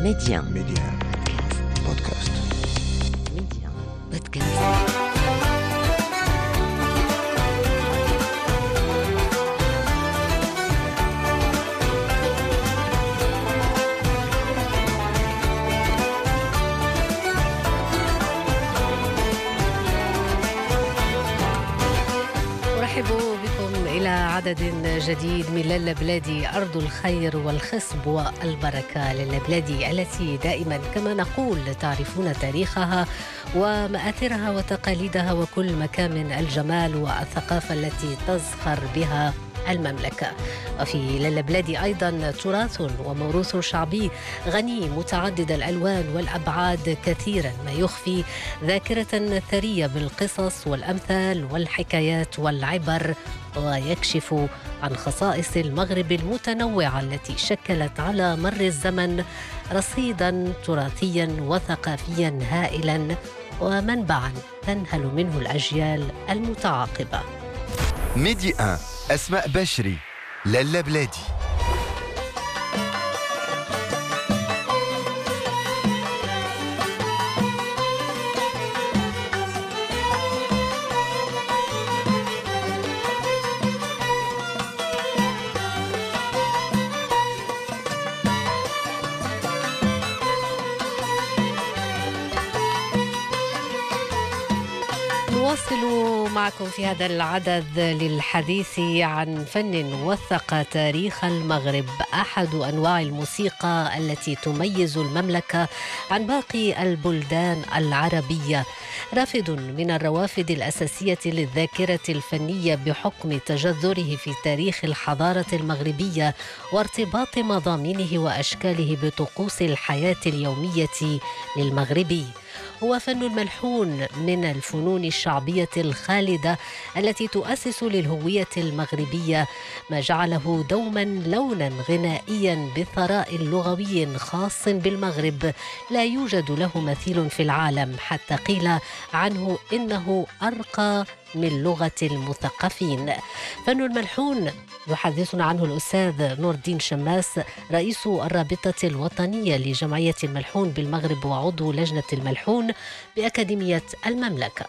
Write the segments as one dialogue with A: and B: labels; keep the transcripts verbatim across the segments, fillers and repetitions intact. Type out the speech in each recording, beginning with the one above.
A: Média.
B: Média. Podcast.
A: Média. Podcast. أرحب بكم إلى عدد جديد من لالا بلادي، أرض الخير والخصب والبركة. لالا بلادي التي دائما كما نقول تعرفون تاريخها ومآثرها وتقاليدها وكل مكان من الجمال والثقافة التي تزخر بها المملكة. وفي لالا بلادي أيضا تراث وموروث شعبي غني متعدد الألوان والأبعاد كثيرا، ما يخفي ذاكرة ثرية بالقصص والأمثال والحكايات والعبر، ويكشف عن خصائص المغرب المتنوعة التي شكلت على مر الزمن رصيدا تراثيا وثقافيا هائلا ومنبعا تنهل منه الأجيال المتعاقبة.
C: ميدي واحد، أسماء بشري، لالا بلادي.
A: نواصل معكم في هذا العدد للحديث عن فن وثق تاريخ المغرب، أحد أنواع الموسيقى التي تميز المملكة عن باقي البلدان العربية، رافد من الروافد الأساسية للذاكرة الفنية بحكم تجذره في تاريخ الحضارة المغربية وارتباط مضامينه وأشكاله بطقوس الحياة اليومية للمغربي. هو فن الملحون من الفنون الشعبية الخالدة التي تؤسس للهوية المغربية، ما جعله دوما لونا غنائيا بثراء لغوي خاص بالمغرب لا يوجد له مثيل في العالم، حتى قيل عنه إنه أرقى من لغة المثقفين. فن الملحون يحدثنا عنه الأستاذ نور الدين شماس، رئيس الرابطة الوطنية لجمعية الملحون بالمغرب وعضو لجنة الملحون بأكاديمية المملكة.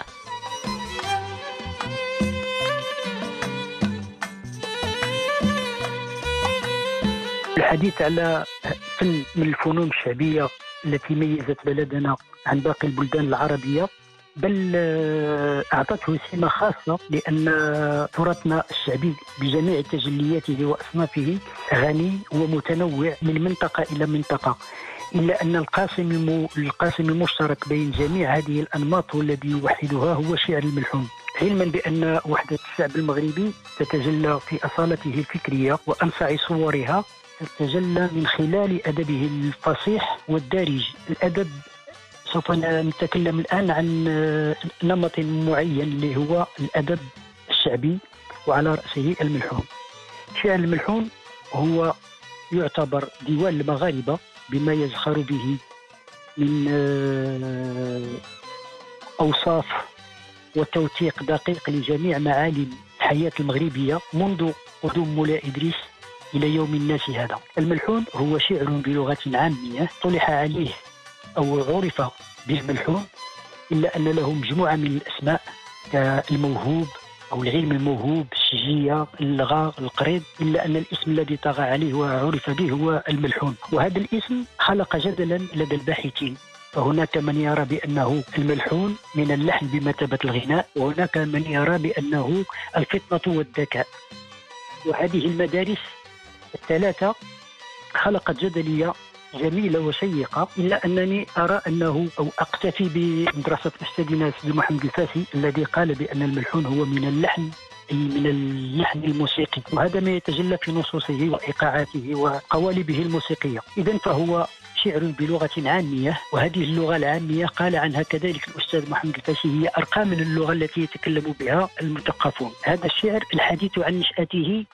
D: الحديث على فن من الفنون الشعبية التي ميزت بلدنا عن باقي البلدان العربية، بل أعطته سمة خاصة، لأن تراثنا الشعبي بجميع تجلياته وأصنافه غني ومتنوع من منطقة إلى منطقة، إلا أن القاسم القاسم المشترك بين جميع هذه الأنماط والذي يوحدها هو شعر الملحون، علما بأن وحدة الشعب المغربي تتجلى في أصالته الفكرية وأنصع صورها، تتجلى من خلال أدبه الفصيح والدارج. الأدب سوف نتكلم الآن عن نمط معين اللي هو الأدب الشعبي، وعلى رأسه الملحون. شعر الملحون هو يعتبر ديوان المغاربة بما يزخر به من أوصاف وتوثيق دقيق لجميع معالم الحياة المغربية منذ قدوم مولاي إدريس إلى يوم الناس هذا. الملحون هو شعر بلغة عامية طلح عليه أو عرف بالملحون، إلا أن له مجموعة من الأسماء كالموهوب أو العلم الموهوب، الشجية، اللغة، القريض، إلا أن الاسم الذي طغى عليه وعرف به هو الملحون. وهذا الاسم خلق جدلا لدى الباحثين، فهناك من يرى بأنه الملحون من اللحن بمثابة الغناء، وهناك من يرى بأنه الفطنة والذكاء. وهذه المدارس الثلاثة خلقت جدلية جميلة وشيقة، إلا أنني أرى أنه أو أقتفي بمدرسة أستاذنا سيدي محمد الفاسي الذي قال بأن الملحون هو من اللحن، أي من اللحن الموسيقي، وهذا ما يتجلى في نصوصه وإيقاعاته وقوالبه الموسيقية. إذن فهو شعر بلغة عامية، وهذه اللغة العامية قال عنها كذلك الأستاذ محمد الفاسي هي أرقى من اللغة التي يتكلم بها المثقفون. هذا الشعر الحديث عن نشأته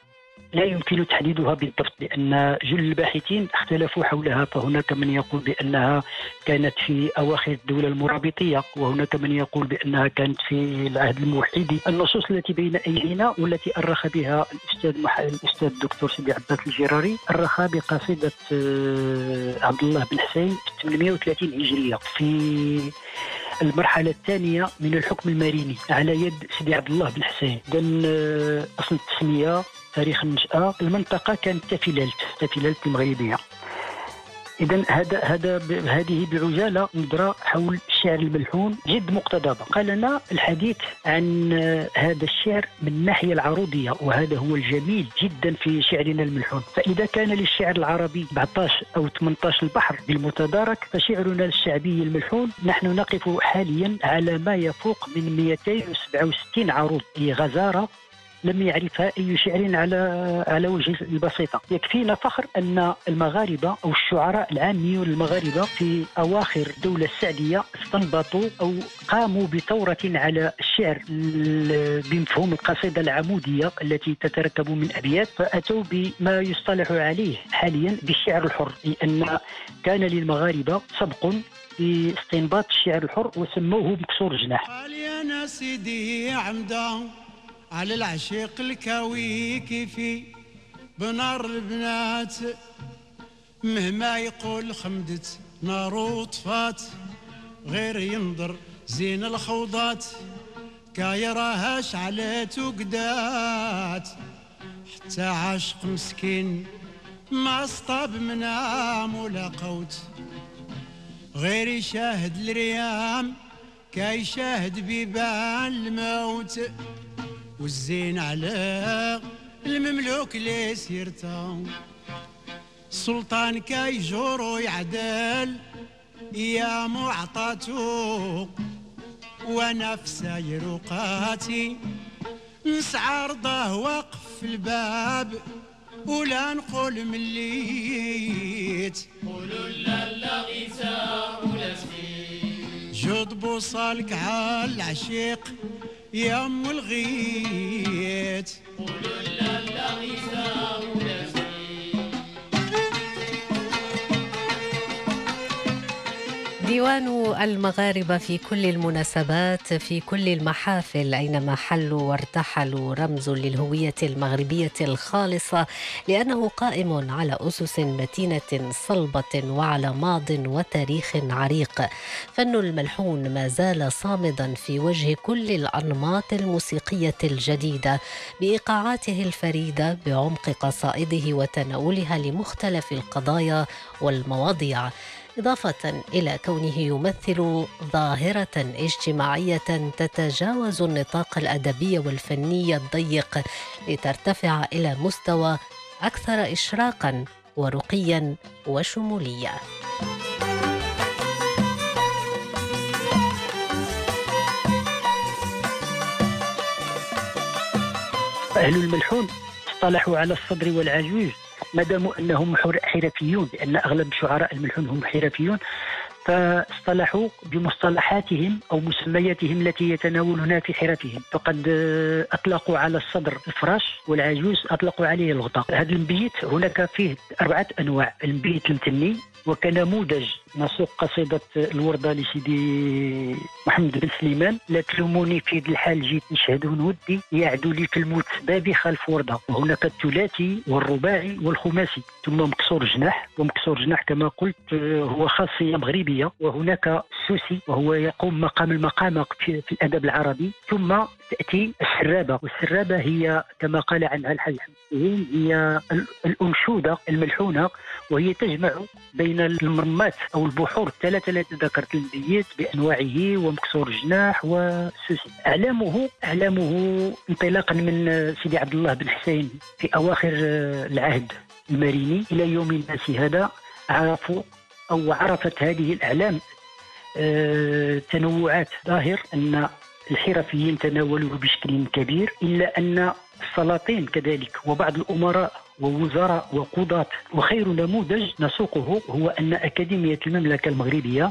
D: لا يمكن تحديدها بالضبط، لأن جل الباحثين اختلفوا حولها. فهناك من يقول بأنها كانت في أواخر الدولة المرابطية، وهناك من يقول بأنها كانت في العهد الموحدي. النصوص التي بين أيدينا والتي أرخ بها الأستاذ مح... الأستاذ الدكتور سيدي عباس الجراري أرخ بقصيدة عبد الله بن حسين ثمانمائة وثلاثين هجرية في المرحلة الثانية من الحكم الماريني على يد سيدي عبد الله بن حسين. إذن أصل التسمية، تاريخ النشأة، المنطقة كانت تافلالت تافلالت المغربية. إذن هذا هذا هذه بعجالة نظرة حول الشعر الملحون جد مقتضبة. قال لنا الحديث عن هذا الشعر من الناحية العروضية، وهذا هو الجميل جدا في شعرنا الملحون. فإذا كان للشعر العربي سبعة عشر أو ثمانية عشر البحر بالمتدارك، فشعرنا الشعبي الملحون نحن نقف حاليا على ما يفوق من مئتين وسبعة وستين عروض، أي غزارة لم يعرفها أي شعر على على وجه البسيطة. يكفينا فخر أن المغاربة أو الشعراء العاميون المغاربة في أواخر الدولة السعدية استنبطوا أو قاموا بثورة على الشعر بمفهوم القصيدة العمودية التي تتركب من أبيات، فأتوا بما يصطلح عليه حاليا بالشعر الحر، لأن كان للمغاربة سبق في استنباط الشعر الحر وسموه مكسور جناح.
E: قال يا سيدي عمدا على العشيق الكاوي كيفي بنار البنات، مهما يقول خمدت نار وطفات، غير ينظر زين الخوضات كايراها شعلت وقدات، حتى عاشق مسكين ما اصطاب منام ولا قوت، غير يشاهد الريام كاي شاهد بيبان الموت، والزين على المملوك لي سيرتا، السلطان كاي جورو يعدل يا معطاتو، وانا في ساير وقاتي نسعى رضاه واقف في الباب، ولا نقول مليت قولوا لا لا غيثا ولا سنين، جود بوصالك على العشيق يا ام الغيت قولوا لا لا غيثا ولا سنين.
A: ديوان المغاربة في كل المناسبات، في كل المحافل، أينما حلوا وارتحلوا، رمز للهوية المغربية الخالصة، لأنه قائم على أسس متينة صلبة وعلى ماض وتاريخ عريق. فن الملحون ما زال صامدا في وجه كل الأنماط الموسيقية الجديدة بإيقاعاته الفريدة، بعمق قصائده وتناولها لمختلف القضايا والمواضيع، إضافة إلى كونه يمثل ظاهرة اجتماعية تتجاوز النطاق الأدبي والفني الضيق لترتفع إلى مستوى أكثر إشراقاً ورقياً وشمولية.
D: أهل الملحون اصطلحوا على الصدر والعجوز ما داموا أنهم حرفيون، لأن أغلب شعراء الملحون هم حرفيون، فاصطلحوا بمصطلحاتهم أو مسمياتهم التي يتناولونها في حرفهم. فقد أطلقوا على الصدر الفراش، والعجوز أطلقوا عليه الغطاء. هذا المبيت هناك فيه أربعة أنواع. المبيت المتني وكنموذج نسوق قصيدة الوردة لسيدي محمد بن سليمان: لا تلوموني في ذي الحال جيت نشهد ودي، يعدو لي في الموت بابي خلف وردة. وهناك الثلاثي والرباعي والخماسي. ثم مكسور جناح، ومكسور جناح كما قلت هو خاصية مغربية. وهناك السوسي وهو يقوم مقام المقامة في الأدب العربي. ثم تأتي السرابة، والسرابة هي كما قال عنها الحاج حمدين هي الأنشودة الملحونة، وهي تجمع بين المرمات أو البحور الثلاثة التي ذكرت: المبيت بأنواعه ومكسور جناح والسوسي. أعلامه أعلامه انطلاقا من سيدي عبد الله بن حسين في أواخر العهد الماريني إلى يوم الناس هذا، عرفوا أو عرفت هذه الأعلام تنوعات. ظاهر أن الحرفيين تناولوه بشكل كبير، إلا أن السلاطين كذلك وبعض الأمراء ووزراء وقضاة. وخير نموذج نسوقه هو أن أكاديمية المملكة المغربية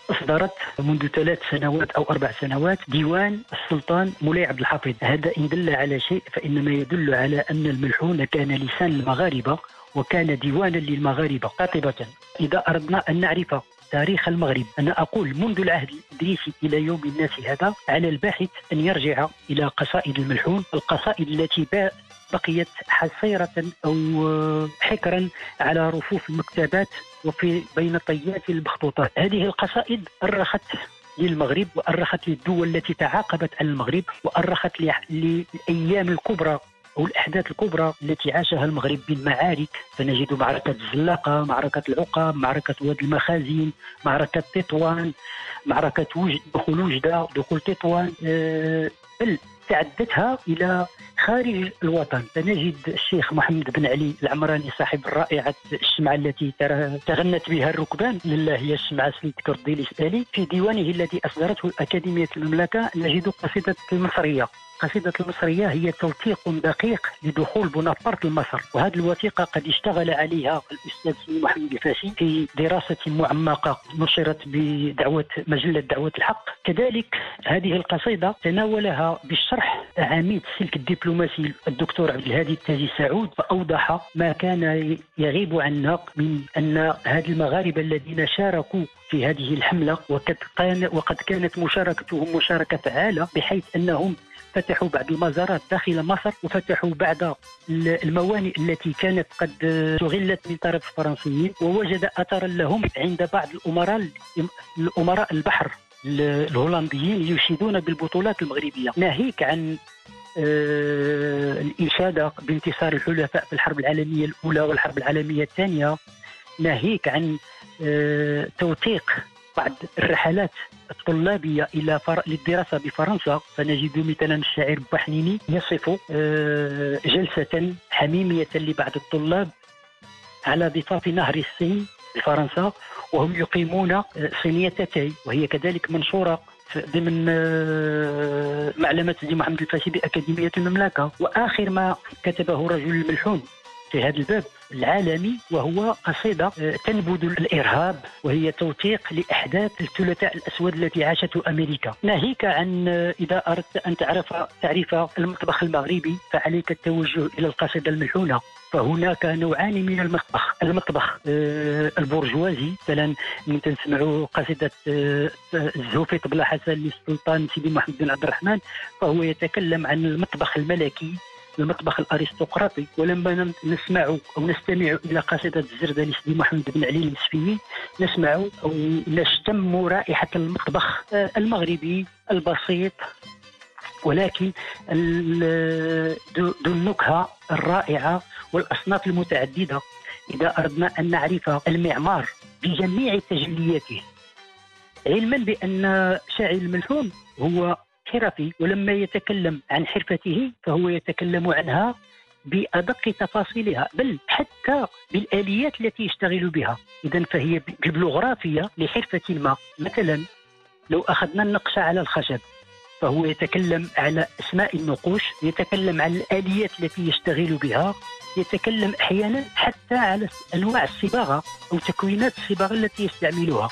D: أصدرت منذ ثلاث سنوات أو أربع سنوات ديوان السلطان مولاي عبد الحفيظ. هذا إن دل على شيء فإنما يدل على أن الملحون كان لسان المغاربة وكان ديوانا للمغاربة قاطبة. إذا أردنا أن نعرف تاريخ المغرب، أنا أقول منذ العهد الإدريسي إلى يوم الناس هذا، على الباحث أن يرجع إلى قصائد الملحون، القصائد التي بقيت حصيرة أو حكرا على رفوف المكتبات وفي بين طيات المخطوطات. هذه القصائد أرخت للمغرب وأرخت للدول التي تعاقبت على المغرب وأرخت للأيام الكبرى أو الأحداث الكبرى التي عاشها المغرب بالمعارك. فنجد معركة الزلاقة، معركة العقاب، معركة واد المخازين، معركة تطوان، معركة وجد، دخول وجدة، دخول تطوان، أه بل تعدتها إلى خارج الوطن. فنجد الشيخ محمد بن علي العمراني صاحب الرائعة الشمعة التي تغنت بها الركبان، لله هي الشمعة سيدك ردي الإسبالي، في ديوانه الذي أصدرته أكاديمية المملكة نجد قصيدة المصرية. قصيدة المصرية هي توثيق دقيق لدخول بونابرت لمصر، وهذه الوثيقة قد اشتغل عليها الأستاذ سيدي محمد الفاسي في دراسة معمقة نشرت بدعوة مجلة دعوة الحق. كذلك هذه القصيدة تناولها بالشرح عميد السلك الدبلوماسي الدكتور عبد الهادي التاجي سعود، فأوضح ما كان يغيب عنا من أن هذه المغاربة الذين شاركوا في هذه الحملة وقد, كان وقد كانت مشاركتهم مشاركة فعالة، بحيث أنهم فتحوا بعض المزارات داخل مصر وفتحوا بعض الموانئ التي كانت قد استغلت من طرف الفرنسيين، ووجد أثرا لهم عند بعض الأمراء الأمراء البحر الهولنديين يشيدون بالبطولات المغربية، ناهيك عن آه الإشادة بانتصار الحلفاء في الحرب العالمية الأولى والحرب العالمية الثانية، ناهيك عن آه توثيق بعض الرحلات الطلابية إلى فر... للدراسة بفرنسا. فنجد مثلا الشاعر بوحنيني يصف آه جلسة حميمية لبعض الطلاب على ضفاف نهر السين بفرنسا وهم يقيمون صينية تاي، وهي كذلك منشورة ضمن معلمة سيدي محمد الفاسي بأكاديمية المملكة. وآخر ما كتبه رجل الملحون في هذا الباب العالمي وهو قصيدة تنبذ الإرهاب، وهي توثيق لأحداث الثلاثاء الأسود التي عاشته أمريكا. ناهيك عن إذا أردت أن تعرف تعريف المطبخ المغربي فعليك التوجه إلى القصيدة الملحونة. فهناك نوعان من المطبخ، المطبخ البرجوازي، مثلا من تسمعوا قصيدة الزوفي طبلة حسن للسلطان سيدي محمد بن عبد الرحمن، فهو يتكلم عن المطبخ الملكي، المطبخ الأرستقراطي. ولما نسمع أو نستمع إلى قصيدة الزردة لسيدي محمد بن علي اليوسفي نسمع أو نشتم رائحة المطبخ المغربي البسيط، ولكن ذو النكهة الرائعة والأصناف المتعددة. إذا أردنا أن نعرف المعمار بجميع تجلياته، علما بأن شاعر الملحون هو حرفي، ولما يتكلم عن حرفته فهو يتكلم عنها بأدق تفاصيلها، بل حتى بالآليات التي يشتغل بها. إذن فهي ببلوغرافية لحرفة ما. مثلا لو أخذنا النقش على الخشب فهو يتكلم على أسماء النقوش، يتكلم عن الآليات التي يشتغل بها، يتكلم أحيانا حتى على أنواع الصباغة أو تكوينات الصباغة التي يستعملها.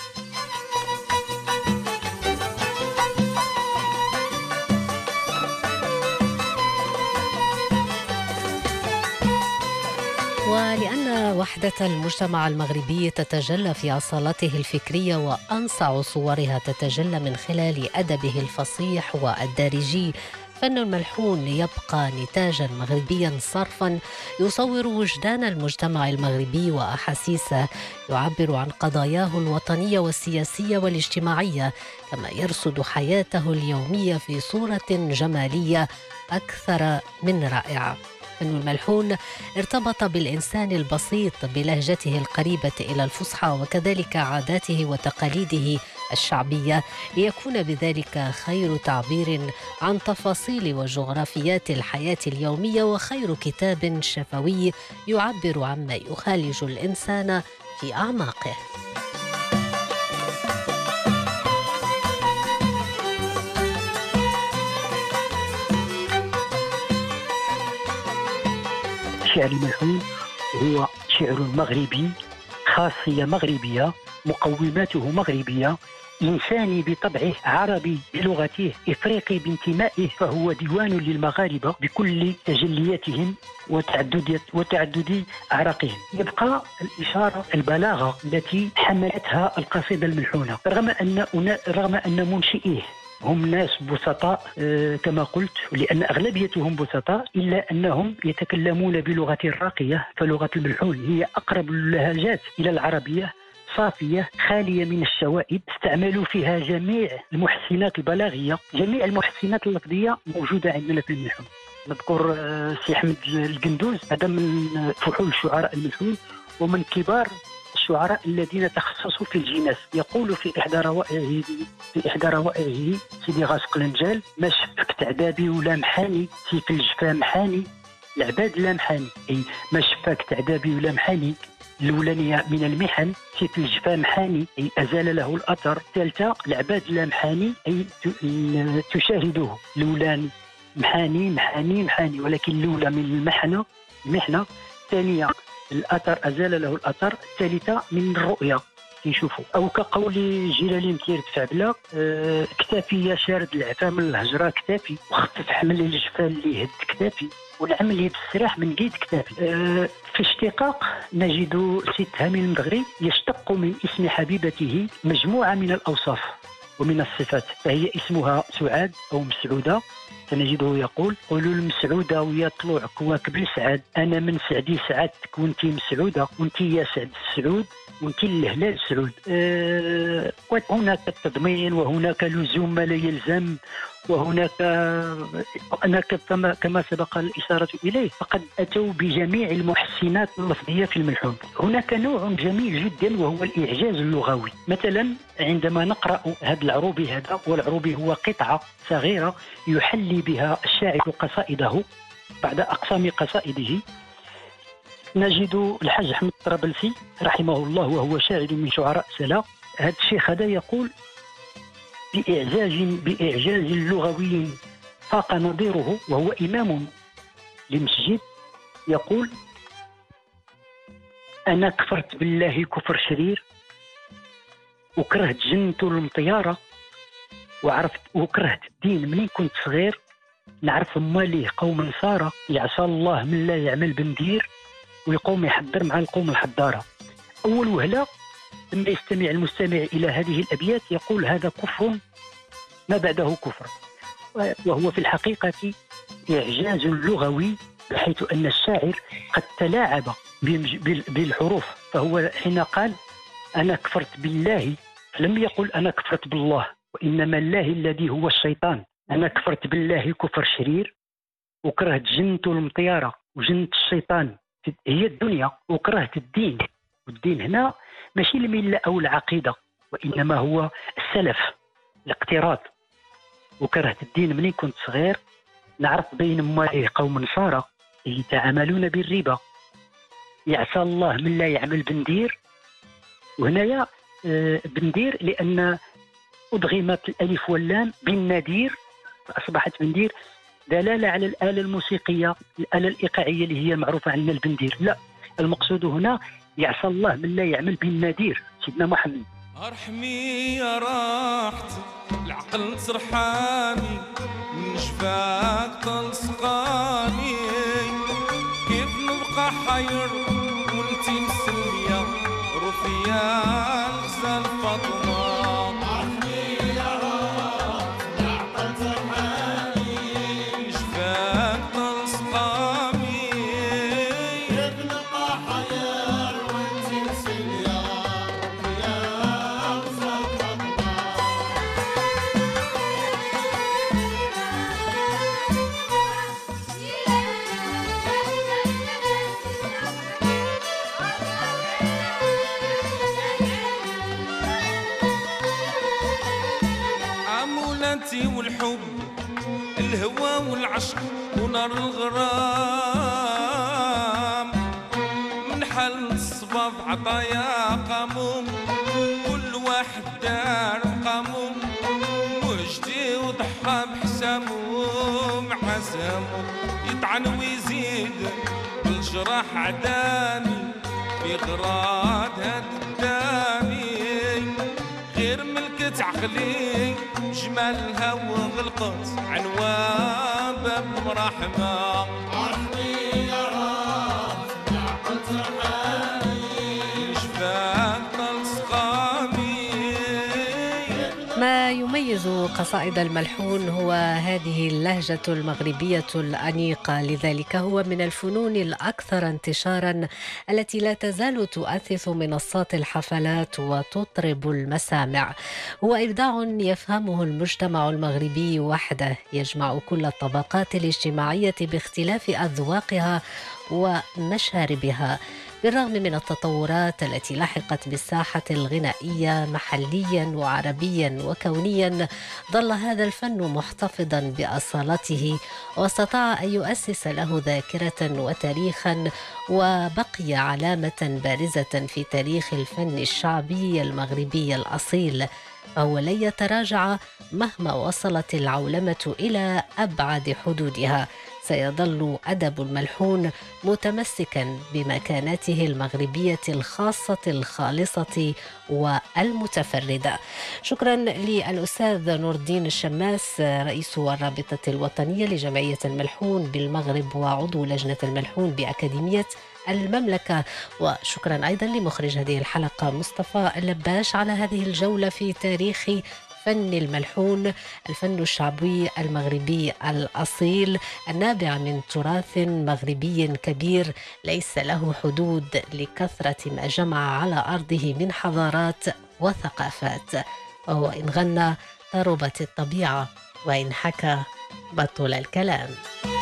A: ولأن وحدة المجتمع المغربي تتجلى في أصالته الفكرية وأنصع صورها تتجلى من خلال أدبه الفصيح والدارجي، فن الملحون يبقى نتاجا مغربيا صرفا يصور وجدان المجتمع المغربي وأحاسيسه، يعبر عن قضاياه الوطنية والسياسية والاجتماعية، كما يرصد حياته اليومية في صورة جمالية أكثر من رائعة. فن الملحون ارتبط بالإنسان البسيط بلهجته القريبة إلى الفصحى وكذلك عاداته وتقاليده الشعبية، ليكون بذلك خير تعبير عن تفاصيل وجغرافيات الحياة اليومية وخير كتاب شفوي يعبر عما يخالج الإنسان في أعماقه.
D: الشعر الملحون هو شعر مغربي، خاصية مغربية مقوماته مغربية، إنساني بطبعه، عربي بلغته، إفريقي بانتمائه، فهو ديوان للمغاربة بكل تجلياتهم وتعدد وتعدد أعراقهم. يبقى الإشارة البلاغة التي حملتها القصيدة الملحونة، رغم أن رغم أن منشئيه هم ناس بسطاء كما قلت، لأن أغلبيتهم بسطاء، إلا أنهم يتكلمون بلغة راقية، فلغة الملحون هي أقرب اللهجات إلى العربية، صافية خالية من الشوائب، استعملوا فيها جميع المحسنات البلاغية، جميع المحسنات اللفظية موجودة عندنا في الملحون. نذكر سي أحمد القندوز، هذا من فحول الشعراء الملحون ومن كبار الشعراء الذين تخصصوا في الجناس. يقول في إحدى روائعه في إحدى روائعه سيدي غاسق النجال: ما شفك تعذابي ولا محاني، سيف الجفا محاني العباد لا محاني. أي ما شفاك تعذابي ولا محاني الأولانية من المحن، سيف الجفا محاني أي أزال له الأثر. الثالثة العباد لا محاني أي تشاهده، الأولاني محاني محاني محاني، ولكن الأولى من المحنة المحنة، الثانية الأثر أزال له الأثر، الثالثة من الرؤية نشوفوا. أو كقول جلالي مكير دفع أه كتافي يا شارد العفا من الهجرة كتافي، وخفف حمل الجفا اللي يهد كتافي، والعمل يتسرح من قيد كتافي. أه في اشتقاق نجد سيد هامي المدغري يشتق من اسم حبيبته مجموعة من الأوصاف ومن الصفات، فهي اسمها سعاد أو مسعودة. فنجده يقول: قولوا المسعودة ويا طلوع كواكب السعاد، أنا من سعدي سعادتك وانتي مسعودة، وانتي يا سعد السعود وانتي الهلال السعود. أه وهناك التضمين وهناك لزوم ما لا يلزم، وهناك هناك كما كما سبق الإشارة إليه، فقد أتوا بجميع المحسنات اللفظية في الملحون. هناك نوع جميل جدا وهو الإعجاز اللغوي. مثلا عندما نقرأ هذا العروبي هذا، والعروبي هو قطعة صغيرة يحلي بها الشاعر قصائده بعد أقسام قصائده، نجد الحاج أحمد الطرابلسي رحمه الله وهو شاعر من شعراء سلا، هذا الشيخ هذا يقول بإعجاز بإعجاز لغوي فاق نظيره، وهو إمام لمسجد، يقول: أنا كفرت بالله كفر شرير، وكرهت جنته المطيارة، وعرفت وكرهت الدين منين كنت صغير، نعرف ماليه قوم نصارى، يعصى الله من لا يعمل بندير، والقوم يحضر مع القوم الحضارة. أول وهلة لما يستمع المستمع إلى هذه الأبيات يقول: هذا كفر ما بعده كفر، وهو في الحقيقة إعجاز لغوي، بحيث أن الشاعر قد تلاعب بالحروف. فهو حين قال أنا كفرت بالله لم يقل أنا كفرت بالله، وإنما الله الذي هو الشيطان. أنا كفرت بالله كفر شرير، وكرهت جنته المطيارة، وجنة الشيطان هي الدنيا، وكرهت الدين. والدين هنا ماشي الملة أو العقيدة، وإنما هو السلف، الاقتراض. وكرهت الدين منين كنت صغير، نعرف بين ماليه قوم نصارى يتعاملون بالربا، يعصى الله من لا يعمل بندير. وهنايا بندير لأن أدغمت الألف واللام بالنادير فأصبحت بندير، دلالة على الآلة الموسيقية، الآلة الإيقاعية اللي هي معروفة عندنا البندير. لا، المقصود هنا يعصى الله من لا يعمل بالنادير سيدنا محمد.
F: ارحمي يا راحت العقل سرحاني، من شفاك تلصقاني، كيف نبقى حير وانتي مسلية رفيا الغزال فاطمة. ارحمي يا راحت العقل سرحاني، من شفاك تلصقاني، كيف نبقى حير وانتي مسلية رفيا الغزال فاطمة. عمولتي والحب الهوى والعشق ونار الغرام، من حل الصباب عطايا قاموم، كل واحد دار قاموم، وجدي وضحى بحسامه مع سامه، يطعن ويزيد بالجراح عداني في غراد هاد الداني. تعقلي جمالها وغلقت عنوان باب مرحمة رحمي يا رب نعقلت رحمي شفاك تلصقامي.
A: ما يميز قصائد الملحون هو هذه اللهجة المغربية الأنيقة، لذلك هو من الفنون الأكثر انتشارا التي لا تزال تؤثث منصات الحفلات وتطرب المسامع. هو إبداع يفهمه المجتمع المغربي وحده، يجمع كل الطبقات الاجتماعية باختلاف أذواقها ومشاربها. بالرغم من التطورات التي لحقت بالساحة الغنائية محليا وعربيا وكونيا، ظل هذا الفن محتفظا بأصالته، واستطاع أن يؤسس له ذاكرة وتاريخا، وبقي علامة بارزة في تاريخ الفن الشعبي المغربي الأصيل. فهو لن يتراجع مهما وصلت العولمة إلى أبعد حدودها. سيظل أدب الملحون متمسكا بمكانته المغربية الخاصة الخالصة والمتفردة. شكرا للأستاذ نور الدين الشماس، رئيس الرابطة الوطنية لجمعية الملحون بالمغرب وعضو لجنة الملحون بأكاديمية المملكة. وشكرا أيضا لمخرج هذه الحلقة مصطفى اللباش على هذه الجولة في تاريخ فن الملحون، الفن الشعبي المغربي الأصيل النابع من تراث مغربي كبير ليس له حدود لكثرة ما جمع على أرضه من حضارات وثقافات. وهو إن غنى طربت الطبيعة، وإن حكى بطل الكلام.